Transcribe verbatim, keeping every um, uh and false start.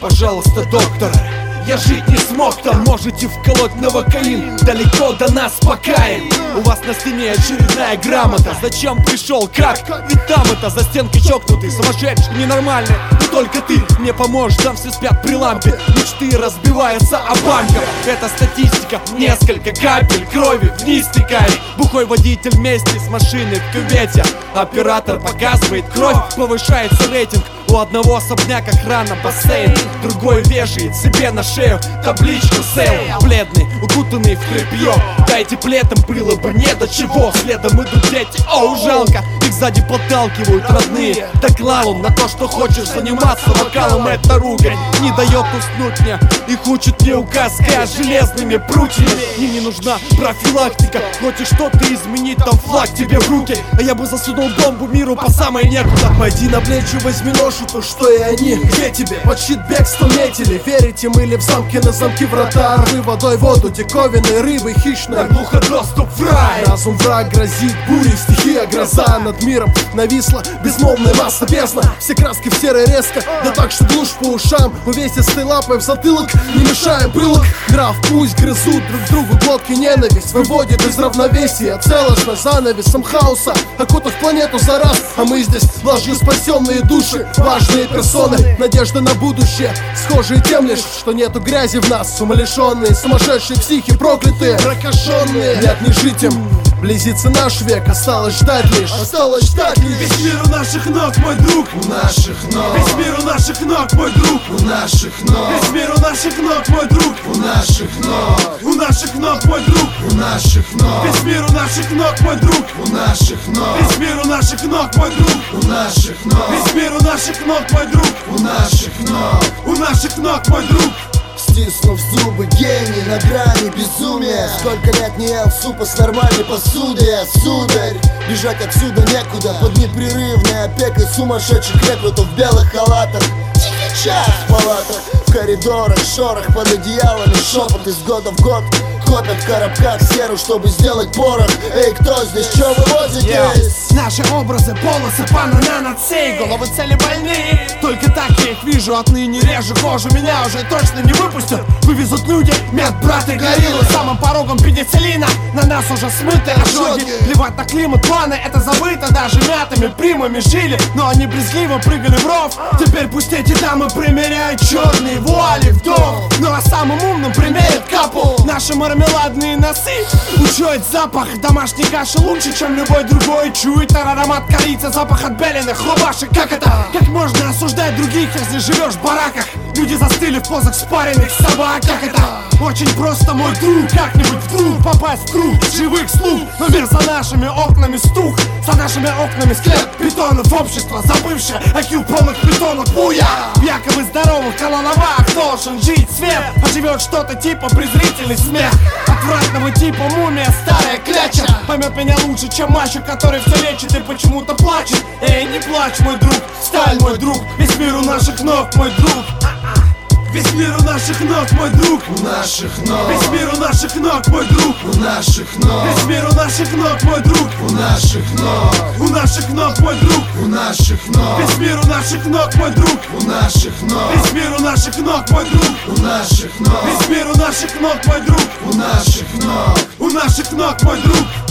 пожалуйста, доктор. Я жить не смог там, можете вколоть новокаин, далеко до нас пока им. У вас на стене очередная грамота. Зачем пришел, как? Ведь там это за стенкой чокнутый, сумасшедший, ненормальный. Но только ты мне поможешь, там все спят при лампе. Мечты разбиваются о банках. Это статистика, несколько капель крови вниз стекает. Бухой водитель вместе с машиной в кювете. Оператор показывает кровь, повышается рейтинг. У одного особняк охрана бассейн, другой вешает себе на шею табличку сейл. Бледный, укутанный в хлебье, дайте плетом, было бы не до чего. Следом идут дети, оу, жалко, их сзади подталкивают родные. Так лалом на то, что хочешь заниматься вокалом, это ругань не дает уснуть мне. Их учат не указкой, а железными прутьями. Мне не нужна профилактика, хочешь что-то изменить, там флаг тебе в руки. А я бы засунул бомбу миру по самой некуда. Пойди на плечи, возьми нож, то что и они. Где тебе? Под щит бегство метили. Верите мы ли в замки, на замки врата? Рвы водой воду, диковины, рыбы хищные. Наглухо доступ в рай. Разум враг грозит бурей, стихия гроза. Над миром нависла безмолвная масса бездна. Все краски в серой резко, да так что глушь по ушам. Увесистой лапой в затылок, не мешая пылок. Граф пусть грызут друг другу глотки, ненависть выводит из равновесия. Целостно занавесом хаоса, окутав планету за раз. А мы здесь ложью спасенные души, важные персоны, надежда на будущее. Схожие тем лишь, что нету грязи в нас. Умалишенные, сумасшедшие психи, проклятые, прокаженные. Нет, не жить им, близится наш век. Осталось ждать лишь, осталось ждать лишь. Весь мир у наших ног, мой друг. У наших ног. Весь мир у наших ног, мой друг. У наших ног. Весь мир у наших ног, мой друг. У наших ног. У наших ног, мой друг. У наших ног. Весь мир у наших ног, мой друг. У наших ног. Весь мир у наших ног, мой друг. У наших ног. Весь мир у наших ног, мой друг. У наших ног. У наших ног, мой друг. Стиснув зубы, гений на грани безумия. Сколько лет не ел супа с нормальной посудой, сударь. Бежать отсюда некуда, под непрерывной опекой сумасшедших рекрутов в белых халатах. Тихий час в палатах, в коридорах, шорох под одеялами, шепот из года в год. Копят в коробках серу, чтобы сделать порох. Эй, кто здесь, чё вывозитесь? Yeah. Наши образы, полосы, панана над сей. Головы цели больные, только так я их вижу. Отныне режу кожу, меня уже точно не выпустят. Вывезут люди, медбрат и гориллы. Самым порогом пенициллина, на нас уже смыты ожоги. Плевать на климат, планы, это забыто. Даже мятыми примами жили, но они брезгливо прыгали в ров. Теперь пусть эти дамы примеряют черные вуали вдох. Ну а самым умным примерят капу. Наши мармеладные носы учуять запах домашней каши лучше, чем любой другой. Чует аромат корицы, запах отбеленных рубашек. Как это? Как можно осуждать других, если живешь в бараках? Люди застыли в позах спаренных собак. Как это? Очень просто, мой друг. Как-нибудь вдруг попасть в круг живых слуг. Но мир за нашими окнами стук. За нашими окнами склеп бетонов. Общество, забывшее ай кью полных питонов. Буя! В якобы здоровых колоновах должен жить свет. А живет что-то типа презрительный смех. Отвратного типа мумия, старая кляча. Поймет меня лучше, чем мачо, который все лечит и почему-то плачет. Эй, не плачь, мой друг, сталь, мой друг. Весь мир у наших ног, мой друг. Весь мир у наших ног, мой друг. У наших ног. Весь мир у наших ног, мой друг. У наших ног. Весь мир у наших ног, мой друг. У наших ног. У наших ног, мой друг. У наших ног. Весь мир у наших ног, мой друг. У наших ног. Весь мир у наших ног, мой друг. У наших ног. Весь мир у наших ног, мой друг. У наших ног. У наших ног, мой друг.